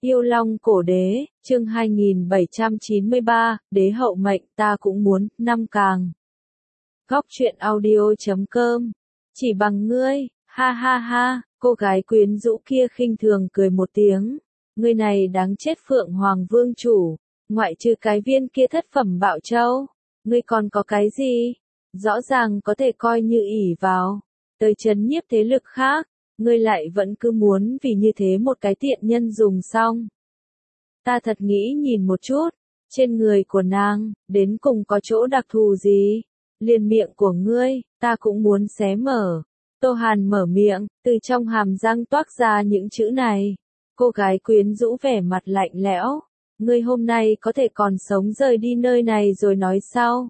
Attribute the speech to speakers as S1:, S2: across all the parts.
S1: Yêu Long Cổ Đế, chương 2793, Đế hậu mệnh ta cũng muốn, năm càng. Góc truyện audio.com, chỉ bằng ngươi, ha ha ha, cô gái quyến rũ kia khinh thường cười một tiếng. Ngươi này đáng chết Phượng Hoàng Vương chủ, ngoại trừ cái viên kia thất phẩm Bảo Châu, ngươi còn có cái gì? Rõ ràng có thể coi như ỷ vào, tới trấn nhiếp thế lực khác. Ngươi lại vẫn cứ muốn vì như thế một cái tiện nhân dùng xong. Ta thật nghĩ nhìn một chút, trên người của nàng, đến cùng có chỗ đặc thù gì? Liền miệng của ngươi, ta cũng muốn xé mở. Tô Hàn mở miệng, từ trong hàm răng toát ra những chữ này. Cô gái quyến rũ vẻ mặt lạnh lẽo. Ngươi hôm nay có thể còn sống rời đi nơi này rồi nói sau.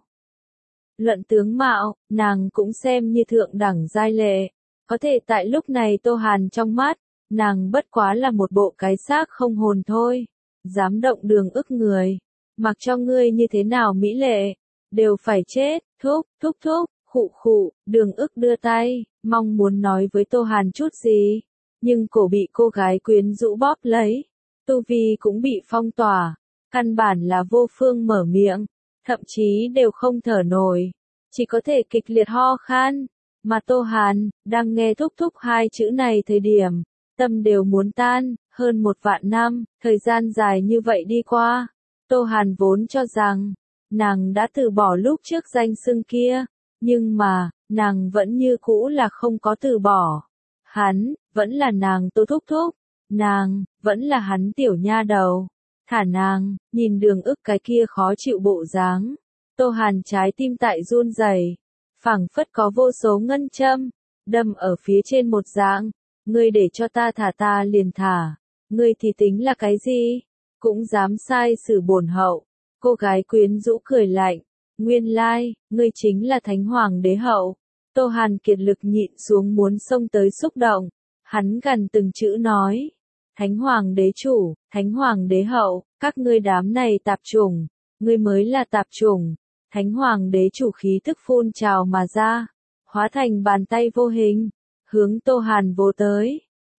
S1: Luận tướng mạo, nàng cũng xem như thượng đẳng giai lệ. Có thể tại lúc này Tô Hàn trong mắt, nàng bất quá là một bộ cái xác không hồn thôi. Dám động đường ức người. Mặc cho ngươi như thế nào mỹ lệ, đều phải chết, thúc, khụ, đường ức đưa tay, mong muốn nói với Tô Hàn chút gì. Nhưng cổ bị cô gái quyến rũ bóp lấy. Tu vi cũng bị phong tỏa. Căn bản là vô phương mở miệng. Thậm chí đều không thở nổi. Chỉ có thể kịch liệt ho khan. Mà Tô Hàn, đang nghe thúc hai chữ này thời điểm, tâm đều muốn tan, hơn 1 vạn năm, thời gian dài như vậy đi qua. Tô Hàn vốn cho rằng, nàng đã từ bỏ lúc trước danh xưng kia, nhưng mà, nàng vẫn như cũ là không có từ bỏ. Hắn, vẫn là nàng Tô thúc, nàng, vẫn là hắn tiểu nha đầu. Thả nàng, nhìn đường ức cái kia khó chịu bộ dáng. Tô Hàn trái tim tại run rẩy. Phảng phất có vô số ngân châm, đâm ở phía trên một dạng, ngươi để cho ta thả ta liền thả, ngươi thì tính là cái gì, cũng dám sai xử bổn hậu. Cô gái quyến rũ cười lạnh, nguyên lai, ngươi chính là Thánh Hoàng Đế hậu. Tô Hàn kiệt lực nhịn xuống muốn xông tới xúc động, hắn gần từng chữ nói, Thánh Hoàng Đế chủ, Thánh Hoàng Đế hậu, các ngươi đám này tạp chủng, ngươi mới là tạp chủng. Thánh Hoàng Đế chủ khí tức phun trào mà ra, hóa thành bàn tay vô hình, hướng Tô Hàn vồ tới.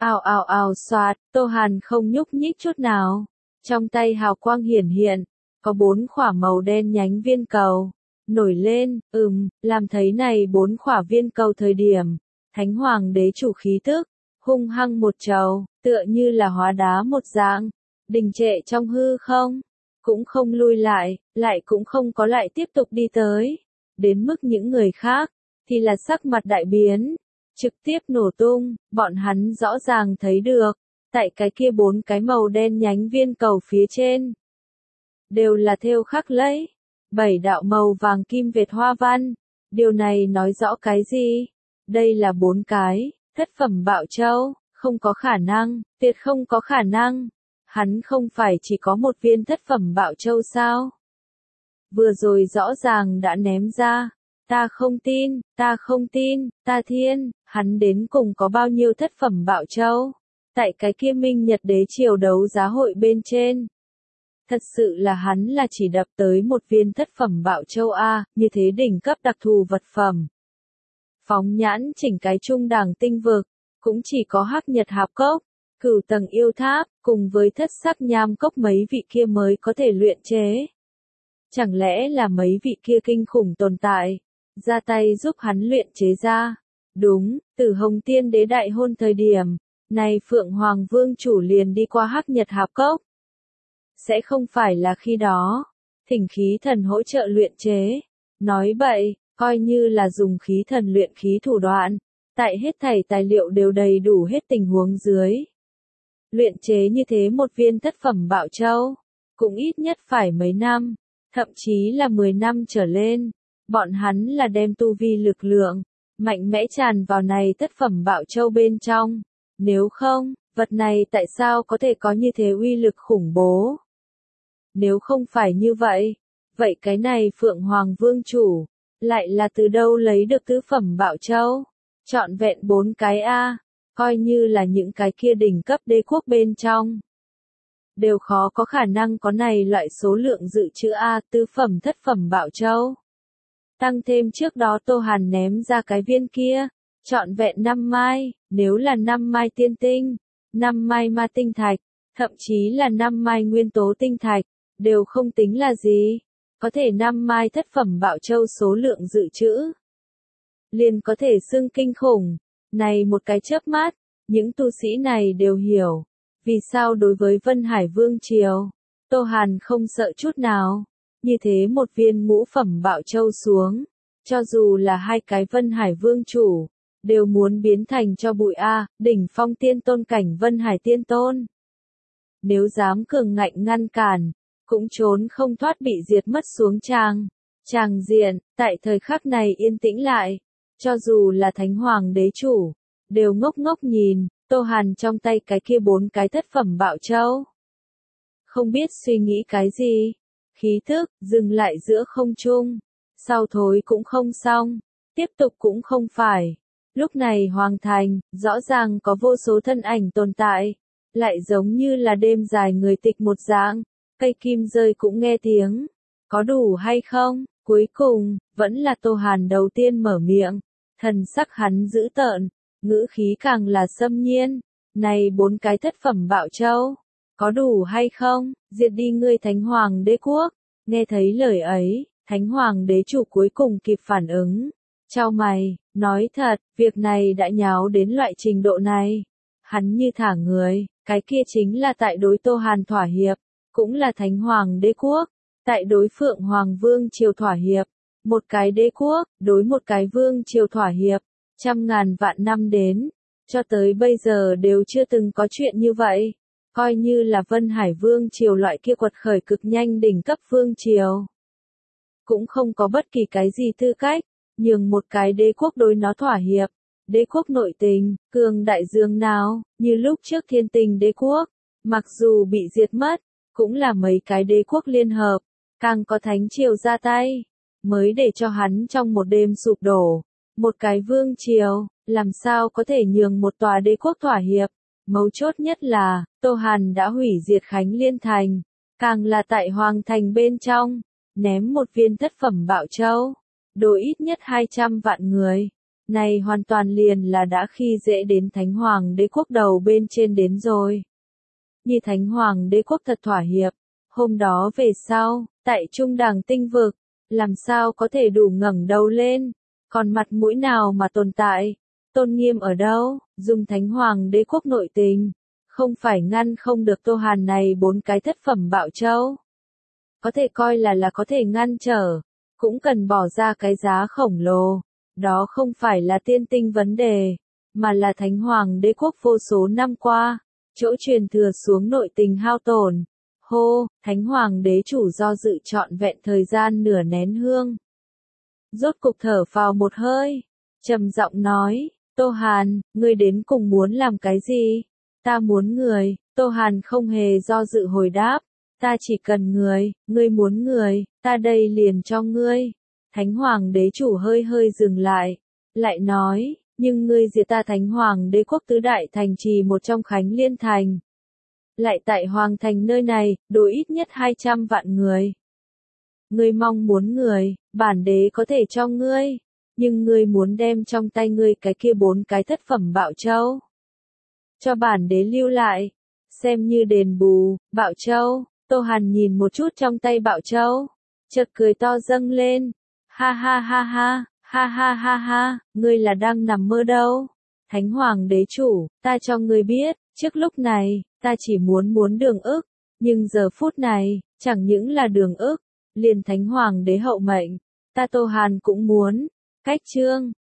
S1: Ào xoạt, Tô Hàn không nhúc nhích chút nào. Trong tay hào quang hiển hiện, có 4 khỏa màu đen nhánh viên cầu, nổi lên, làm thấy này 4 khỏa viên cầu thời điểm. Thánh Hoàng Đế chủ khí tức, hung hăng một trầu, tựa như là hóa đá một dạng, đình trệ trong hư không. Cũng không lui lại cũng không có lại tiếp tục đi tới. Đến mức những người khác, thì là sắc mặt đại biến, trực tiếp nổ tung, bọn hắn rõ ràng thấy được, tại cái kia 4 cái màu đen nhánh viên cầu phía trên. Đều là thêu khắc lấy, 7 đạo màu vàng kim Việt hoa văn, điều này nói rõ cái gì? Đây là 4 cái, thất phẩm Bảo Châu, không có khả năng, tuyệt không có khả năng. Hắn không phải chỉ có một viên thất phẩm Bảo Châu sao? Vừa rồi rõ ràng đã ném ra. Ta không tin, ta thiên, hắn đến cùng có bao nhiêu thất phẩm Bảo Châu? Tại cái kia Minh Nhật Đế triều đấu giá hội bên trên. Thật sự là hắn là chỉ đập tới một viên thất phẩm Bảo Châu A, như thế đỉnh cấp đặc thù vật phẩm. Phóng nhãn chỉnh cái trung đẳng tinh vực, cũng chỉ có Hắc Nhật Hạp Cốc. Cửu tầng yêu tháp, cùng với thất sắc nham cốc mấy vị kia mới có thể luyện chế. Chẳng lẽ là mấy vị kia kinh khủng tồn tại, ra tay giúp hắn luyện chế ra. Đúng, từ Hồng Tiên Đế đại hôn thời điểm, này Phượng Hoàng Vương chủ liền đi qua Hắc Nhật Hạp Cốc. Sẽ không phải là khi đó, thỉnh khí thần hỗ trợ luyện chế. Nói bậy, coi như là dùng khí thần luyện khí thủ đoạn, tại hết thảy tài liệu đều đầy đủ hết tình huống dưới. Luyện chế như thế một viên thất phẩm Bảo Châu, cũng ít nhất phải mấy năm, thậm chí là 10 năm trở lên. Bọn hắn là đem tu vi lực lượng, mạnh mẽ tràn vào này thất phẩm Bảo Châu bên trong. Nếu không, vật này tại sao có thể có như thế uy lực khủng bố? Nếu không phải như vậy, vậy cái này Phượng Hoàng Vương chủ, lại là từ đâu lấy được tứ phẩm Bảo Châu? Trọn vẹn 4 cái A. Coi như là những cái kia đỉnh cấp đế quốc bên trong. Đều khó có khả năng có này loại số lượng dự trữ A tứ phẩm thất phẩm Bảo Châu. Tăng thêm trước đó Tô Hàn ném ra cái viên kia, trọn vẹn 5 mai, nếu là 5 mai tiên tinh, 5 mai ma tinh thạch, thậm chí là 5 mai nguyên tố tinh thạch, đều không tính là gì. Có thể 5 mai thất phẩm Bảo Châu số lượng dự trữ, liền có thể xưng kinh khủng. Này một cái chớp mắt, những tu sĩ này đều hiểu, vì sao đối với Vân Hải Vương Triều, Tô Hàn không sợ chút nào. Như thế một viên ngũ phẩm Bảo Châu xuống, cho dù là 2 cái Vân Hải Vương chủ, đều muốn biến thành cho bụi đỉnh phong tiên tôn cảnh Vân Hải tiên tôn. Nếu dám cường ngạnh ngăn cản, cũng trốn không thoát bị diệt mất xuống tràng diện. Tại thời khắc này yên tĩnh lại, cho dù là Thánh Hoàng đế chủ, đều ngốc ngốc nhìn Tô Hàn trong tay cái kia 4 cái thất phẩm Bảo Châu. Không biết suy nghĩ cái gì, khí thức dừng lại giữa không trung, sau thối cũng không xong, tiếp tục cũng không phải. Lúc này Hoàng Thành, rõ ràng có vô số thân ảnh tồn tại, lại giống như là đêm dài người tịch một dạng, cây kim rơi cũng nghe tiếng. Có đủ hay không? Cuối cùng, vẫn là Tô Hàn đầu tiên mở miệng, thần sắc hắn dữ tợn, ngữ khí càng là xâm nhiên. Này 4 cái thất phẩm Bảo Châu, có đủ hay không? Diệt đi ngươi Thánh Hoàng đế quốc. Nghe thấy lời ấy, Thánh Hoàng đế chủ cuối cùng kịp phản ứng. Chau mày, nói thật, việc này đã nháo đến loại trình độ này. Hắn như thả người, cái kia chính là tại đối Tô Hàn thỏa hiệp, cũng là Thánh Hoàng đế quốc, tại đối Phượng Hoàng Vương triều thỏa hiệp. Một cái đế quốc, đối một cái vương triều thỏa hiệp, trăm ngàn vạn năm đến, cho tới bây giờ đều chưa từng có chuyện như vậy. Coi như là Vân Hải Vương triều loại kia quật khởi cực nhanh đỉnh cấp vương triều, cũng không có bất kỳ cái gì tư cách, nhường một cái đế quốc đối nó thỏa hiệp. Đế quốc nội tình, cường đại dương nào, như lúc trước Thiên Tình đế quốc, mặc dù bị diệt mất, cũng là mấy cái đế quốc liên hợp, càng có thánh triều ra tay, mới để cho hắn trong một đêm sụp đổ. Một cái vương triều, làm sao có thể nhường một tòa đế quốc thỏa hiệp? Mấu chốt nhất là, Tô Hàn đã hủy diệt Khánh Liên Thành, càng là tại Hoàng Thành bên trong, ném một viên thất phẩm Bảo Châu, đổi ít nhất 200 vạn người. Này hoàn toàn liền là đã khi dễ đến Thánh Hoàng đế quốc đầu bên trên đến rồi. Như Thánh Hoàng đế quốc thật thỏa hiệp, hôm đó về sau, tại Trung Đẳng Tinh vực, làm sao có thể đủ ngẩng đầu lên, còn mặt mũi nào mà tồn tại, tôn nghiêm ở đâu? Dùng Thánh Hoàng đế quốc nội tình, không phải ngăn không được Tô Hàn này 4 cái thất phẩm Bảo Châu. Có thể coi là có thể ngăn trở, cũng cần bỏ ra cái giá khổng lồ. Đó không phải là tiên tinh vấn đề, mà là Thánh Hoàng đế quốc vô số năm qua, chỗ truyền thừa xuống nội tình hao tổn. Hô, Thánh Hoàng đế chủ do dự trọn vẹn thời gian nửa nén hương. Rốt cục thở phào một hơi, trầm giọng nói, Tô Hàn, ngươi đến cùng muốn làm cái gì? Ta muốn người. Tô Hàn không hề do dự hồi đáp, ta chỉ cần người, ngươi muốn người, ta đây liền cho ngươi. Thánh Hoàng đế chủ hơi dừng lại nói, nhưng ngươi diệt ta Thánh Hoàng đế quốc tứ đại thành trì một trong Khánh Liên Thành. Lại tại Hoàng Thành nơi này, đổi ít nhất 200 vạn người. Ngươi mong muốn người, bản đế có thể cho ngươi, nhưng ngươi muốn đem trong tay ngươi cái kia 4 cái thất phẩm Bảo Châu. Cho bản đế lưu lại, xem như đền bù. Bảo Châu. Tô Hàn nhìn một chút trong tay Bảo Châu, chợt cười to dâng lên. Ha ha ha ha, ha ha ha ha, ngươi là đang nằm mơ đâu. Thánh Hoàng đế chủ, ta cho ngươi biết, trước lúc này, ta chỉ muốn đường ức, nhưng giờ phút này, chẳng những là đường ức, liền Thánh Hoàng đế hậu mệnh, ta Tô Hàn cũng muốn. Cách chương